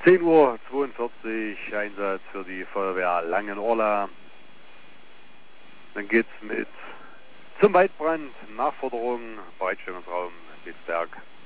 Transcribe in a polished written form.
10:42 Uhr, Einsatz für die Feuerwehr Langenorla. Dann geht's mit zum Waldbrand, Nachforderung, Bereitstellungsraum Litzberg.